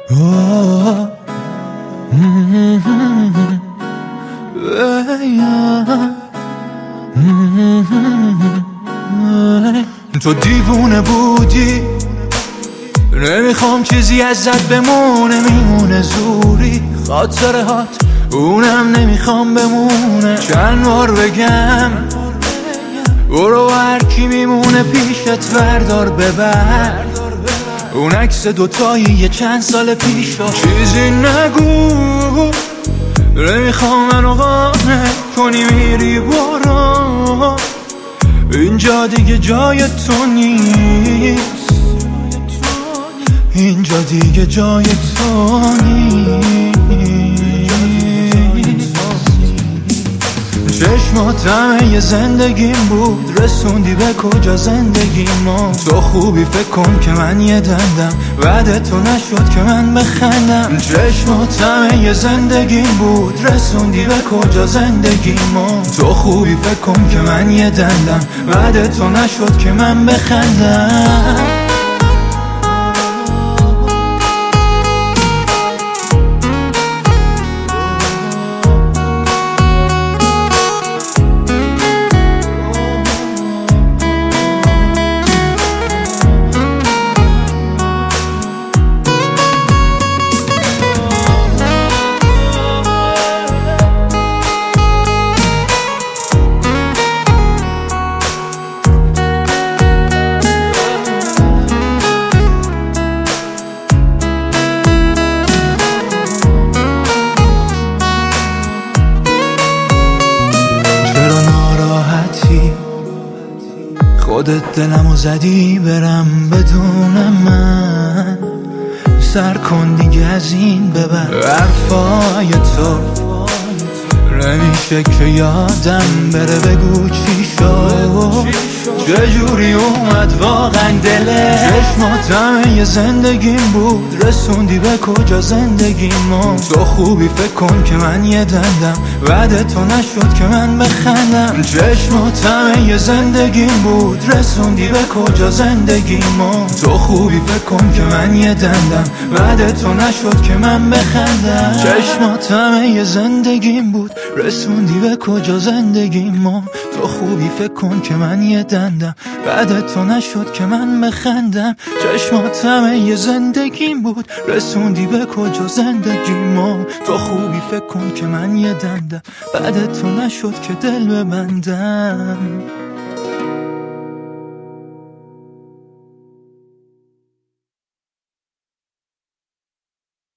تو دیوونه بودی، نمیخوام چیزی ازت بمونه، میمونه زوری خاطره هات، اونم نمیخوام بمونه. چند بار بگم برو هر کی میمونه پیشت وردار ببر، اون عکس دوتایی یه چند سال پیشا. چیزی نگو، نمیخوام منو قانع کنی میری برو، اینجا دیگه جای تو نیست، اینجا دیگه جای تو نیست. چشمات همه زندگیم بود، رسوندی به کجا زندگی ما. تو خوبی فکر کن که من یه دندم، بعد تو نشد که من بخندم. چشمات همه زندگیم بود، رسوندی به کجا زندگی ما. تو خوبی فکر کن که من یه دندم، بعد تو نشد که من بخندم. خودت دلمو زدی برم بدون من، سر کن دیگه از این ببر. حرفای تو نمیشه که یادم بره، بگو چی شد، چجوری اومد واقعا دلت. چشمات همه زندگیم بود، رسوندی به کجا زندگی ما. تو خوبی فکر کن که من یه دندم، بعد تو نشد که من بخندم. چشمات همه زندگیم بود، رسوندی به کجا زندگی ما. تو خوبی فکر کن که من یه دندم، بعد تو نشد که من بخندم. چشمات همه زندگیم بود، رسوندی به کجا زندگی ما. تو خوبی فکر کن که من یه دندم، بعد تو نشد که من بخندم. چشمات همه زندگیم بود، رسوندی به کجا زندگی ما. تو خوبی فکر کن که من یه دندم، بعد تو نشد که دل ببندم.